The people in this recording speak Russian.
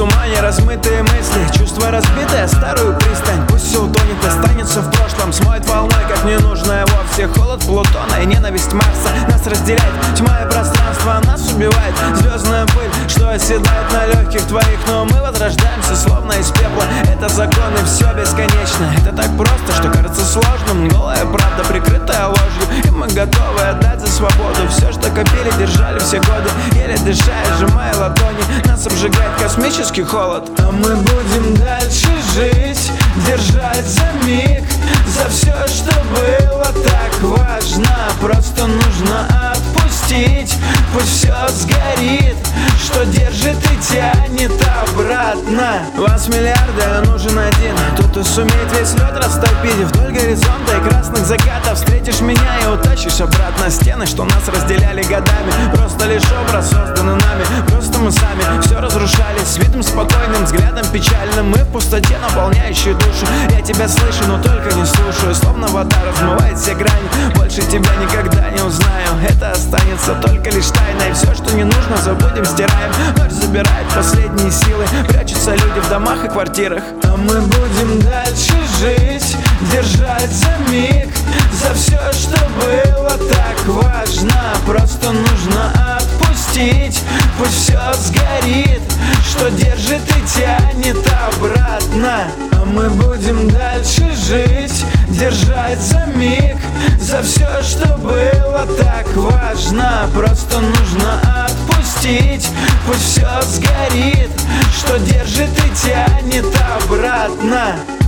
тумане размытые мысли, чувства разбитые, старую пристань. Пусть все утонет, останется в прошлом, смоет волной, как ненужное вовсе. Холод Плутона и ненависть Марса нас разделяет, тьма и пространство нас убивает. Звездная пыль, что оседает на легких твоих, но мы возрождаемся, словно из пепла. Это закон и все бесконечно. Это так просто, что кажется сложным. Голая правда, прикрытая ложью, и мы готовы отдать за свободу все, что копили, держали все годы. Еле дыша, сжимая ладони, нас обжигает космический холод. А мы будем дальше жить, держать за миг, за все, что было так важно. Просто нужно отпустить, пусть все сгорит, что держит и тянет обратно. Вас миллиарды, а нужен один, тот, кто сумеет весь лед растопить. Вдоль горизонта и красных закатов встретишь меня и утащишь обратно. Стены, что нас разделяли годами, просто лишь образ, созданный нами. Просто мы сами все разрушали, с видом спокойным, взглядом печальным. Мы в пустоте, наполняющей душу. Я тебя слышу, но только не слушаю. Словно вода размывает все грани, больше тебя никогда не узнаю. Это останется только лишь тайной. Все, что не нужно, забудем, стираем. Ночь забирает последние силы, прячутся люди в домах и квартирах. А мы будем дальше жить, держать за миг, за все, что было так важно. Просто нужно отпустить, пусть все сгорит, что держит и тянет обратно. А мы будем дальше жить, держать за миг, за все, что было так важно. Просто нужно отпустить, пусть все сгорит, что держит и тянет обратно.